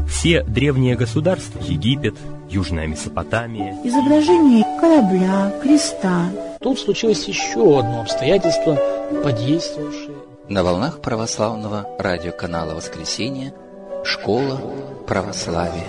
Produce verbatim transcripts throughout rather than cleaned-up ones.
Все древние государства, Египет, Южная Месопотамия. Изображение корабля, креста. Тут случилось еще одно обстоятельство, подействовавшее. На волнах православного радиоканала «Воскресенье» «Школа православия».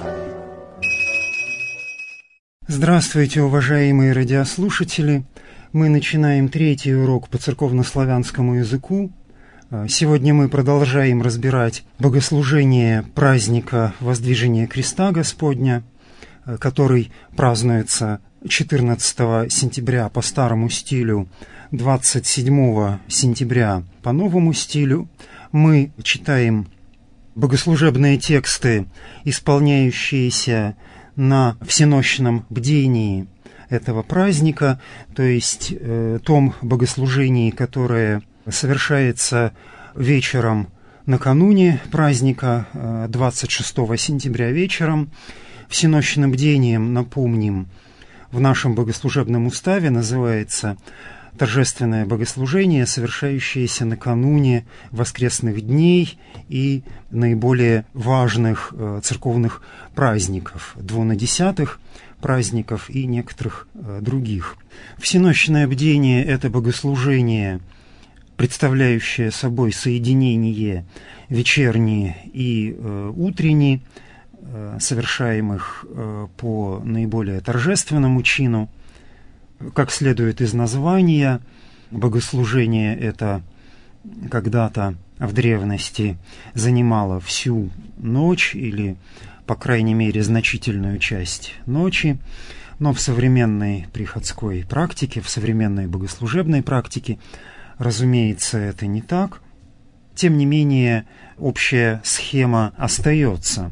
Здравствуйте, уважаемые радиослушатели! Мы начинаем третий урок по церковнославянскому языку. Сегодня мы продолжаем разбирать богослужение праздника Воздвижения Креста Господня, который празднуется четырнадцатого сентября по старому стилю, двадцать седьмого сентября по новому стилю. Мы читаем богослужебные тексты, исполняющиеся на всенощном бдении этого праздника, то есть э, том богослужении, которое совершается вечером накануне праздника, э, двадцать шестого сентября вечером. Всенощным бдением, напомним, в нашем богослужебном уставе называется торжественное богослужение, совершающееся накануне воскресных дней и наиболее важных э, церковных праздников, двунадесятых праздников и некоторых э, других. Всенощное бдение – это богослужение, представляющее собой соединение вечерние и э, утренние, э, совершаемых э, по наиболее торжественному чину. Как следует из названия, богослужение это когда-то в древности занимало всю ночь или, по крайней мере, значительную часть ночи, но в современной приходской практике, в современной богослужебной практике, разумеется, это не так. Тем не менее, общая схема остается.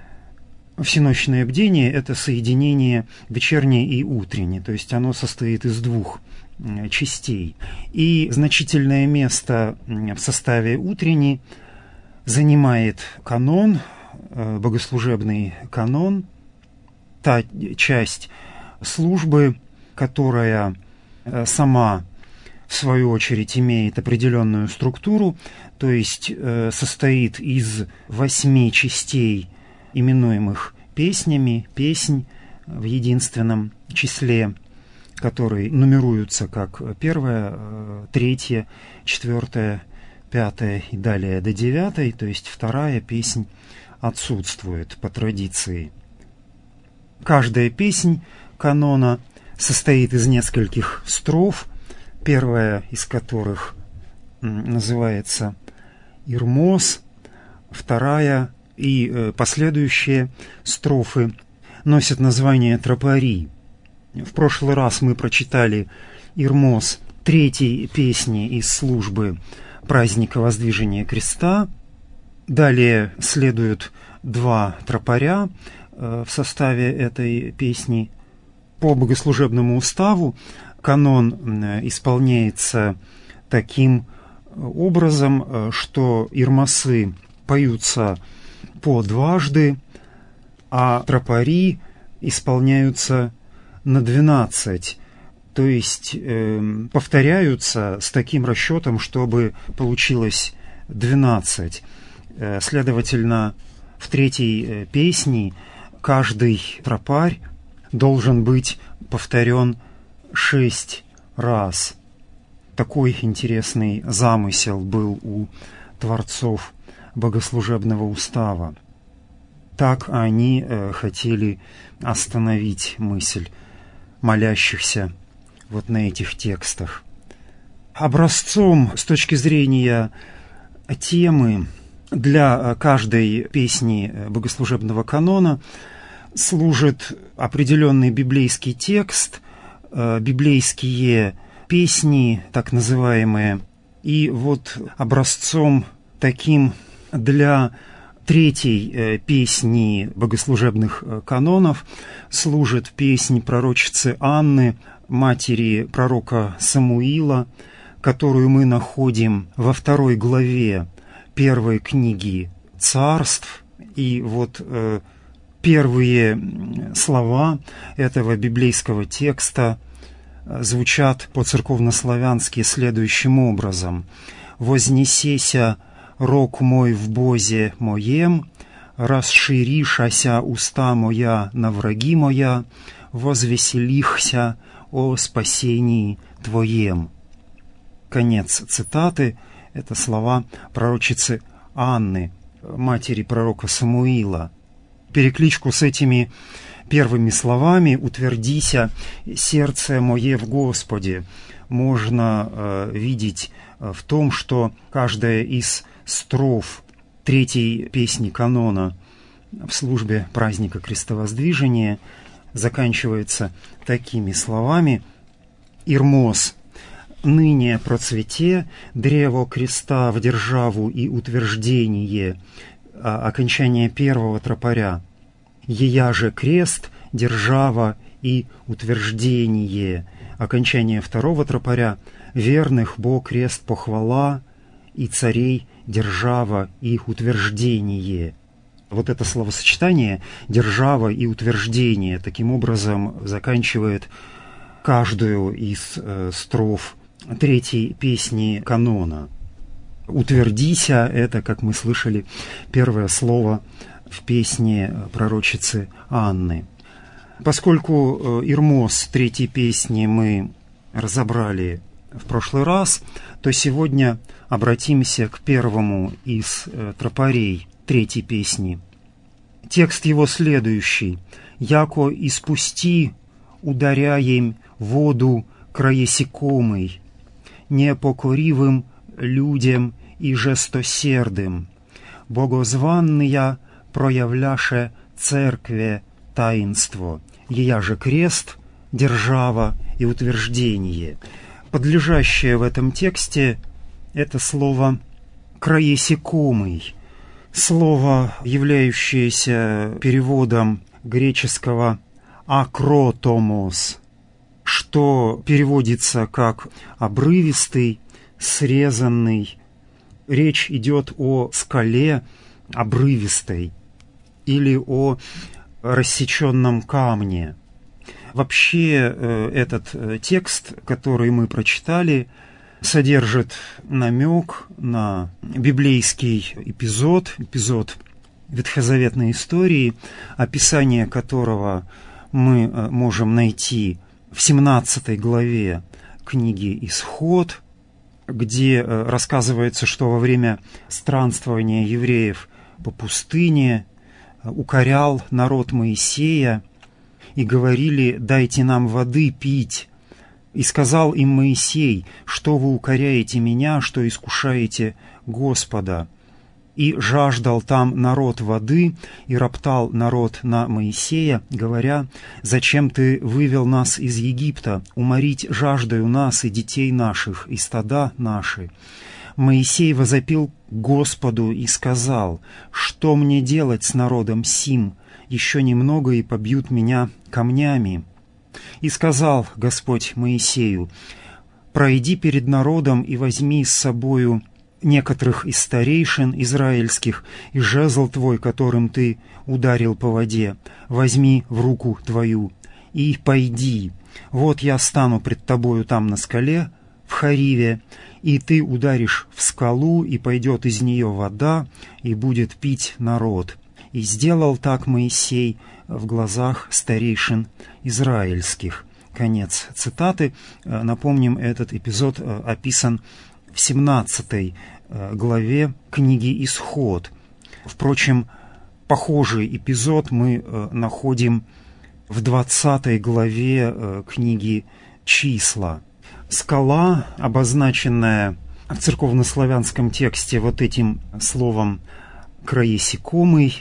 Всенощное бдение – это соединение вечернее и утреннее, то есть оно состоит из двух частей. И значительное место в составе утренней занимает канон, богослужебный канон, та часть службы, которая сама, в свою очередь, имеет определенную структуру, то есть состоит из восьми частей, именуемых песнями, песнь в единственном числе, которые нумеруются как первая, третья, четвертая, пятая и далее до девятой, то есть вторая песнь отсутствует по традиции. Каждая песнь канона состоит из нескольких строф, первая из которых называется «Ирмос», вторая и э, последующие строфы носят название тропари. В прошлый раз мы прочитали Ирмос третьей песни из службы праздника Воздвижения Креста. Далее следуют два тропаря э, в составе этой песни. По богослужебному уставу канон э, исполняется таким образом, э, что ирмосы поются по дважды, а тропари исполняются на двенадцать, то есть э, повторяются с таким расчетом, чтобы получилось двенадцать. Э, следовательно, в третьей э, песне каждый тропарь должен быть повторен шесть раз. Такой интересный замысел был у творцов богослужебного устава. Так они э, хотели остановить мысль молящихся вот на этих текстах. Образцом с точки зрения темы для каждой песни богослужебного канона служит определенный библейский текст, э, библейские песни, так называемые. И вот образцом таким для третьей э, песни богослужебных э, канонов служит песнь пророчицы Анны, матери пророка Самуила, которую мы находим во второй главе первой книги Царств. И вот э, первые слова этого библейского текста звучат по-церковнославянски следующим образом: «Вознесеся рог мой в бозе моем, расширишася уста моя на враги моя, возвеселихся о спасении Твоем». Конец цитаты. Это слова пророчицы Анны, матери пророка Самуила. Перекличку с этими первыми словами «утвердися сердце мое в Господе» можно э, видеть в том, что каждая из строф третьей песни канона в службе праздника Крестовоздвижения заканчивается такими словами: «Ирмос, ныне процвете древо креста в державу и утверждение», а окончание первого тропаря: «Ея же крест, держава и утверждение», окончание второго тропаря: «Верных бо крест похвала, и царей держава и утверждение». Вот это словосочетание «держава» и «утверждение» таким образом заканчивает каждую из э, строф третьей песни канона. «Утвердися» — это, как мы слышали, первое слово в песне пророчицы Анны. Поскольку э, Ирмос третьей песни мы разобрали в прошлый раз, то сегодня обратимся к первому из э, тропарей третьей песни. Текст его следующий: «Яко испусти, ударяем воду краесекомый, непокоривым людям и жестосердым, богозванная проявляше церкве таинство, ея же крест, держава и утверждение». Подлежащее в этом тексте — это слово «краесекомый», слово, являющееся переводом греческого «акротомос», что переводится как «обрывистый», «срезанный». Речь идет о скале обрывистой или о рассеченном камне. Вообще этот текст, который мы прочитали, содержит намек на библейский эпизод, эпизод ветхозаветной истории, описание которого мы можем найти в семнадцатой главе книги «Исход», где рассказывается, что во время странствования евреев по пустыне укорял народ Моисея, и говорили: «Дайте нам воды пить». И сказал им Моисей: «Что вы укоряете меня, что искушаете Господа?» И жаждал там народ воды, и роптал народ на Моисея, говоря: «Зачем ты вывел нас из Египта, уморить жаждою нас и детей наших, и стада наши?» Моисей возопил Господу и сказал: «Что мне делать с народом сим? Еще немного, и побьют меня камнями». И сказал Господь Моисею: «Пройди перед народом и возьми с собою некоторых из старейшин израильских, и жезл твой, которым ты ударил по воде, возьми в руку твою, и пойди. Вот я стану пред тобою там на скале, в Хариве, и ты ударишь в скалу, и пойдет из нее вода, и будет пить народ». И сделал так Моисей в глазах старейшин израильских. Конец цитаты. Напомним, этот эпизод описан в семнадцатой главе книги «Исход». Впрочем, похожий эпизод мы находим в двадцатой главе книги «Числа». Скала, обозначенная в церковнославянском тексте вот этим словом «краесекомый»,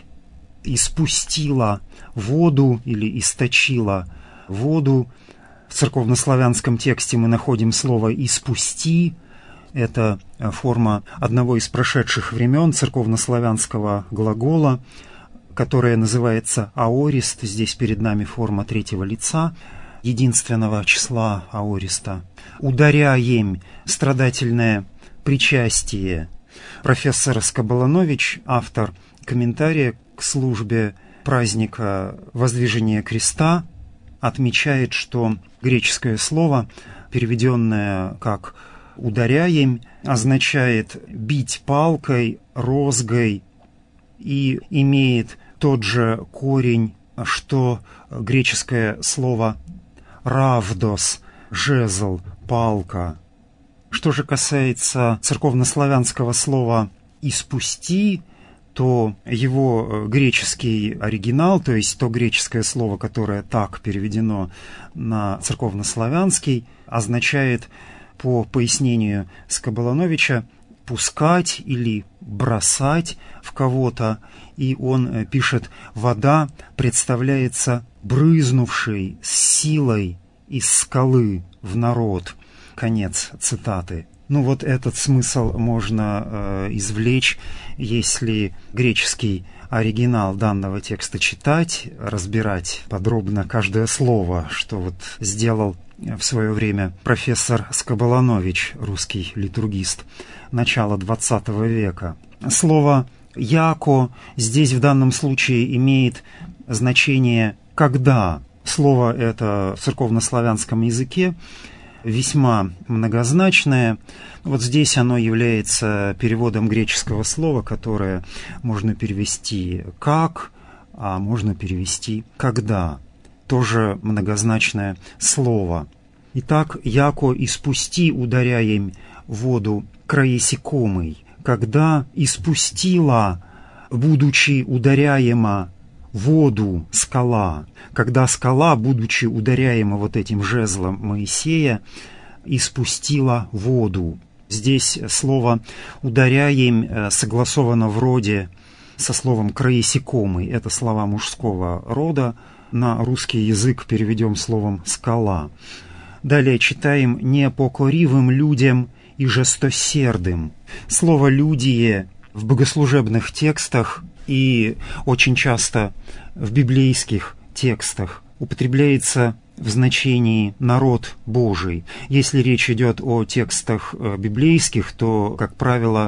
испустила воду или источила воду. В церковнославянском тексте мы находим слово «испусти». Это форма одного из прошедших времен церковнославянского глагола, которая называется аорист. Здесь перед нами форма третьего лица, единственного числа аориста. «Ударяем» — страдательное причастие. Профессор Скоболанович, автор комментария к службе праздника Воздвижения Креста, отмечает, что греческое слово, переведенное как «ударяем», означает бить палкой, розгой, и имеет тот же корень, что греческое слово «равдос», «жезл», «палка». Что же касается церковнославянского слова «испусти», то его греческий оригинал, то есть то греческое слово, которое так переведено на церковнославянский, означает, по пояснению Скоболоновича, пускать или бросать в кого-то. И он пишет: «Вода представляется брызнувшей с силой из скалы в народ». Конец цитаты. Ну вот этот смысл можно э, извлечь, если греческий оригинал данного текста читать, разбирать подробно каждое слово, что вот сделал в свое время профессор Скоболонович, русский литургист, начала двадцатого века. Слово «яко» здесь в данном случае имеет значение «когда». Слово это в церковнославянском языке весьма многозначное. Вот здесь оно является переводом греческого слова, которое можно перевести «как», а можно перевести «когда». Тоже многозначное слово. Итак, «яко испусти ударяем воду краесекомой», когда испустила, будучи ударяема, воду скала, когда скала, будучи ударяема вот этим жезлом Моисея, испустила воду. Здесь слово «ударяем» согласовано в роде со словом «краесекомый». Это слова мужского рода. На русский язык переведем словом «скала». Далее читаем «непокоривым людям и жестосердым». Слово «людие» в богослужебных текстах и очень часто в библейских текстах употребляется в значении «народ Божий». Если речь идет о текстах библейских, то, как правило,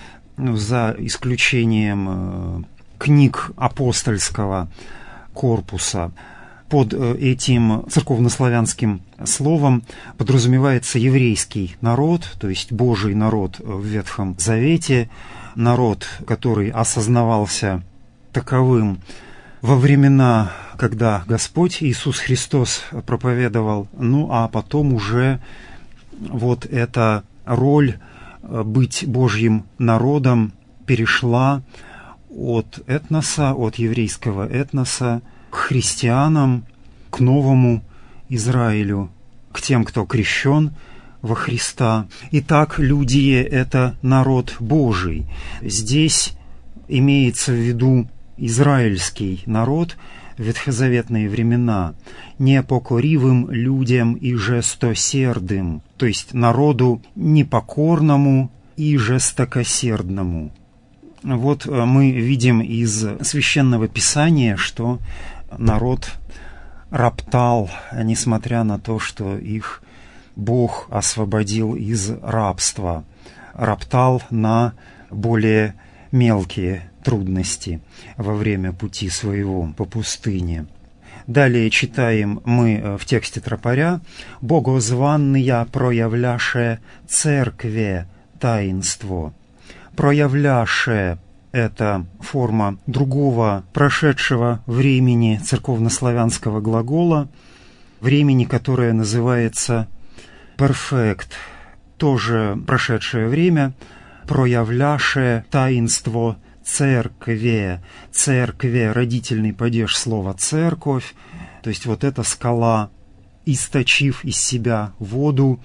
за исключением книг апостольского корпуса, под этим церковнославянским словом подразумевается еврейский народ, то есть Божий народ в Ветхом Завете, народ, который осознавался таковым во времена, когда Господь Иисус Христос проповедовал, ну а потом уже вот эта роль быть Божьим народом перешла от этноса, от еврейского этноса к христианам, к новому Израилю, к тем, кто крещен во Христа. Итак, людие — это народ Божий. Здесь имеется в виду израильский народ в ветхозаветные времена, непокоривым людям и жестосердым, то есть народу непокорному и жестокосердному. Вот мы видим из Священного Писания, что народ роптал, несмотря на то, что их Бог освободил из рабства, роптал на более мелкие трудности во время пути своего по пустыне. Далее читаем мы в тексте тропаря: «Богозванная проявляше церкве таинство». «Проявляше» — это форма другого прошедшего времени церковнославянского глагола, времени, которое называется «перфект», тоже прошедшее время, «проявляше таинство церкве». Церкве — родительный падеж слова «церковь», то есть вот эта скала, источив из себя воду,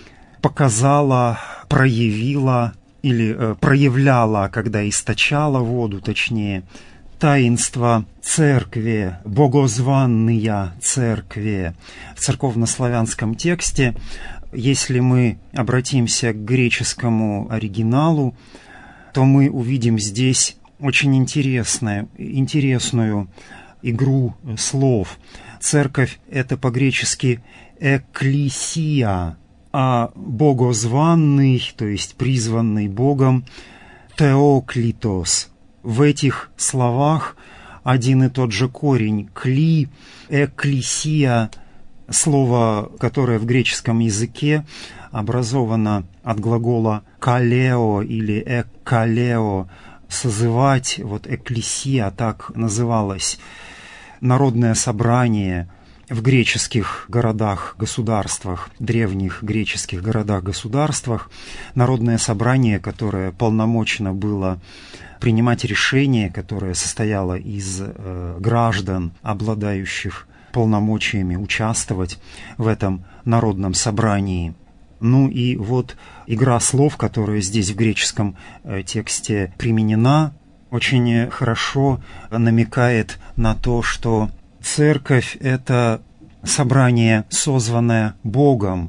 показала, проявила или э, проявляла, когда источала воду, точнее, таинство церкви, богозванная церкви. В церковнославянском тексте, если мы обратимся к греческому оригиналу, то мы увидим здесь очень интересную, интересную игру слов. Церковь — это по-гречески «экклесия», а богозванный, то есть призванный Богом, «теоклитос». В этих словах один и тот же корень «кли», «экклесия», слово, которое в греческом языке образовано от глагола «калео» или «эккалео», созывать, вот экклесия, так называлось народное собрание в греческих городах-государствах, древних греческих городах-государствах, народное собрание, которое полномочно было принимать решения, которое состояло из э, граждан, обладающих полномочиями участвовать в этом народном собрании. Ну и вот игра слов, которая здесь в греческом э, тексте применена, очень хорошо намекает на то, что церковь — это собрание, созванное Богом,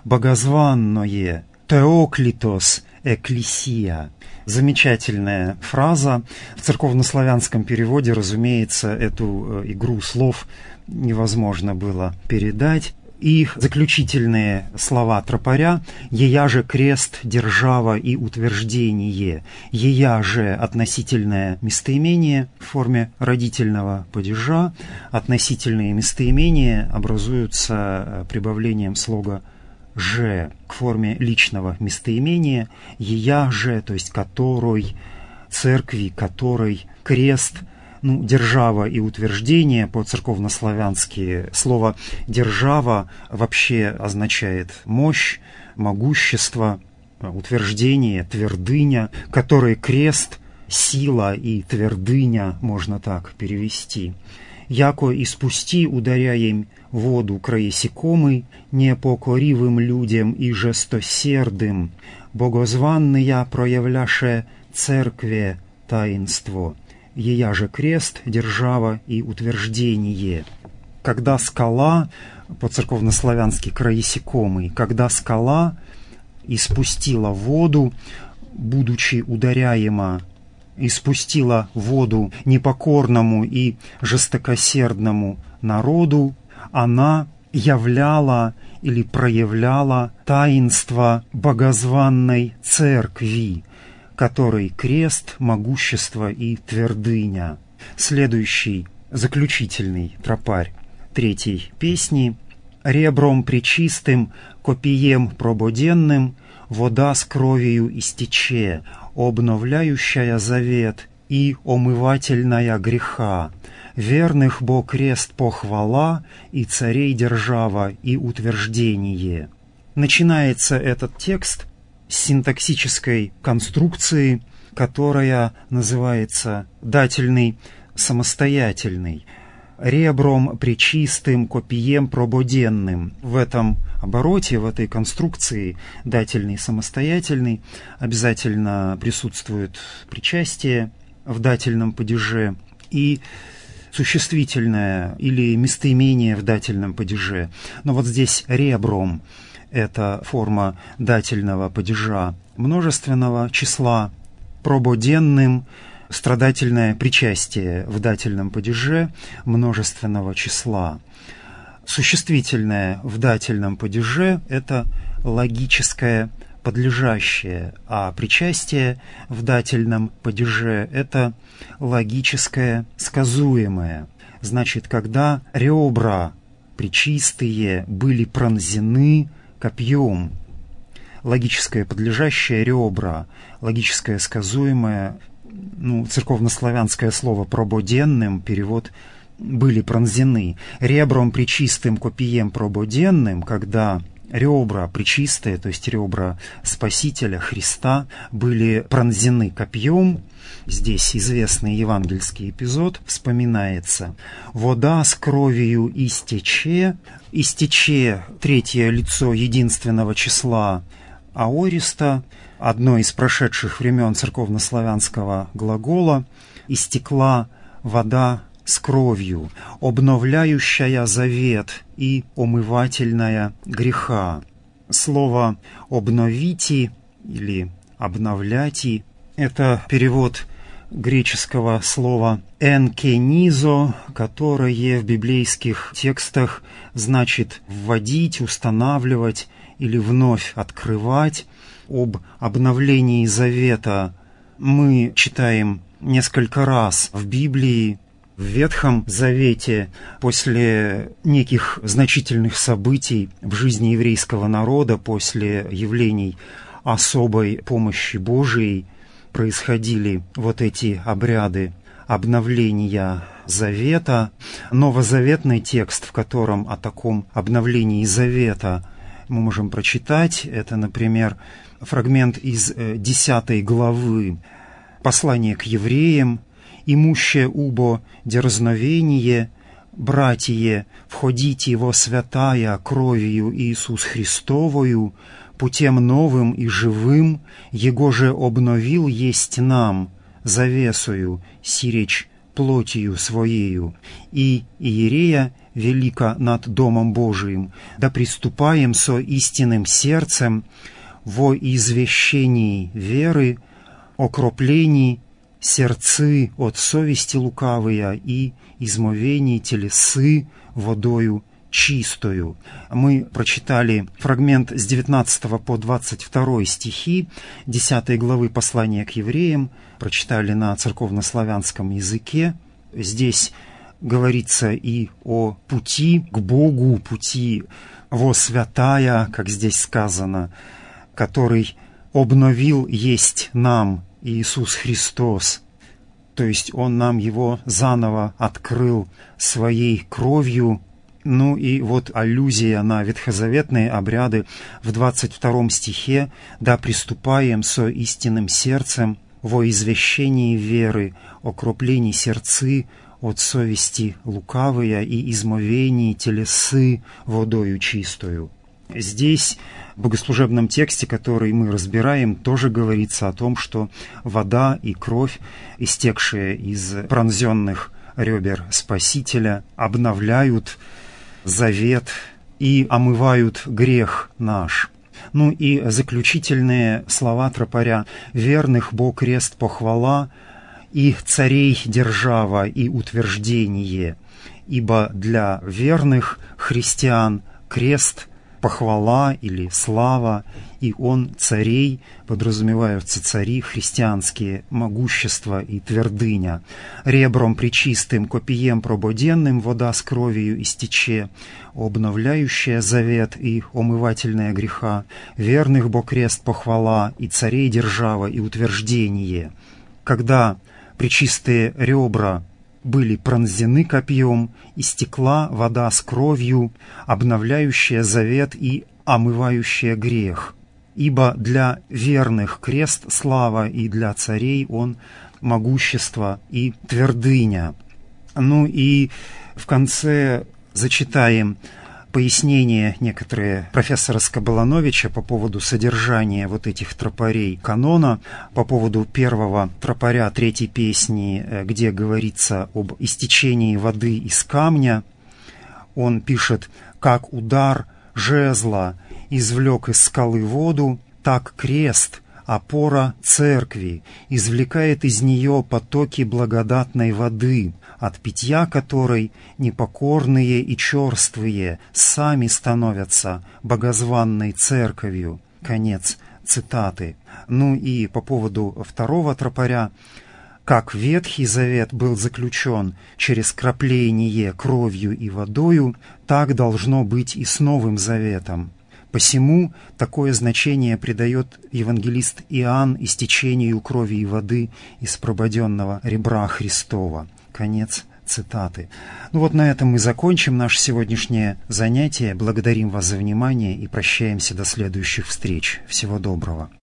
богозванное, теоклитос экклесия. Замечательная фраза. В церковнославянском переводе, разумеется, эту игру слов невозможно было передать. Их заключительные слова тропаря: «Ея же крест, держава и утверждение». «Ея же» — относительное местоимение в форме родительного падежа. Относительные местоимения образуются прибавлением слога «же» к форме личного местоимения. «Ея же», то есть «которой», «церкви», «которой», «крест». Ну, держава и утверждение по-церковнославянски. Слово «держава» вообще означает мощь, могущество, утверждение, твердыня, который крест, сила и твердыня, можно так перевести. «Яко испусти, ударяем воду краесекомый, непокоривым людям и жестосердым, богозванная проявляше церкве таинство». «Ея же крест, держава и утверждение». Когда скала, по-церковнославянски краесекомый, когда скала испустила воду, будучи ударяема, испустила воду непокорному и жестокосердному народу, она являла или проявляла таинство богозванной церкви, который крест, могущество и твердыня. Следующий, заключительный тропарь третьей песни: «Ребром пречистым, копием прободенным, вода с кровью истече, обновляющая завет и омывательная греха. Верных бо крест похвала, и царей держава и утверждение». Начинается этот текст с синтаксической конструкции, которая называется дательный самостоятельный. «Ребром пречистым, копием прободенным». В этом обороте, в этой конструкции дательный самостоятельный обязательно присутствует причастие в дательном падеже и существительное или местоимение в дательном падеже. Но вот здесь «ребром» — это форма дательного падежа множественного числа, прободенным — страдательное причастие в дательном падеже множественного числа. Существительное в дательном падеже — это логическое подлежащее, а причастие в дательном падеже — это логическое сказуемое. Значит, когда ребра пречистые были пронзены копьем, логическое подлежащее — ребра, логическое сказуемое, ну, церковнославянское слово «прободенным», перевод «были пронзены». Ребром пречистым, копием прободенным, когда ребра пречистые, то есть ребра Спасителя Христа, были пронзены копьем. Здесь известный евангельский эпизод вспоминается. «Вода с кровью истече». Истече — третье лицо единственного числа аориста, одно из прошедших времен церковнославянского глагола. «Истекла вода с кровью, обновляющая завет и омывательная греха». Слово «обновити» или «обновляти» — это перевод греческого слова «энкенизо», которое в библейских текстах значит «вводить», «устанавливать» или «вновь открывать». Об обновлении завета мы читаем несколько раз в Библии. В Ветхом Завете после неких значительных событий в жизни еврейского народа, после явлений особой помощи Божией происходили вот эти обряды обновления завета. Новозаветный текст, в котором о таком обновлении завета мы можем прочитать, это, например, фрагмент из десятой главы послания к евреям: «Имуще убо дерзновение, братье, входите во святая кровью Иисус Христовою, путем новым и живым, Его же обновил есть нам, завесою, сиречь плотью своею, и иерея велика над Домом Божиим, да приступаем со истинным сердцем во извещении веры, окроплении сердцы от совести лукавые и измовений телесы водою чистою». Мы прочитали фрагмент с девятнадцатого по двадцать второй стихи десятой главы послания к евреям, прочитали на церковнославянском языке. Здесь говорится и о пути к Богу, пути во святая, как здесь сказано, который обновил есть нам Иисус Христос. То есть Он нам его заново открыл своей кровью. Ну и вот аллюзия на ветхозаветные обряды в двадцать втором стихе: «Да приступаем со истинным сердцем во извещении веры, окроплении сердцы от совести лукавые и измовении телесы водою чистою». Здесь в богослужебном тексте, который мы разбираем, тоже говорится о том, что вода и кровь, истекшие из пронзенных ребер Спасителя, обновляют завет и омывают грех наш. Ну и заключительные слова тропаря: «Верных бо крест похвала, и царей держава и утверждение, ибо для верных христиан крест – похвала или слава, и он царей», подразумеваются цари христианские, могущество и твердыня, «ребром пречистым, копием прободенным вода с кровью истече, обновляющая завет и омывательная греха, верных бо крест похвала, и царей держава и утверждение». Когда пречистые ребра были пронзены копьем, истекла вода с кровью, обновляющая завет и омывающая грех. Ибо для верных крест слава, и для царей он могущество и твердыня. Ну и в конце зачитаем пояснения некоторые профессора Скобелановича по поводу содержания вот этих тропарей канона, по поводу первого тропаря третьей песни, где говорится об истечении воды из камня. Он пишет: «Как удар жезла извлек из скалы воду, так крест, опора церкви, извлекает из нее потоки благодатной воды, от питья которой непокорные и черствые сами становятся богозванной церковью». Конец цитаты. Ну и по поводу второго тропаря: «Как Ветхий Завет был заключен через крапление кровью и водою, так должно быть и с Новым Заветом. Посему такое значение придает евангелист Иоанн истечению крови и воды из прободенного ребра Христова». Конец цитаты. Ну вот на этом мы закончим наше сегодняшнее занятие. Благодарим вас за внимание и прощаемся до следующих встреч. Всего доброго.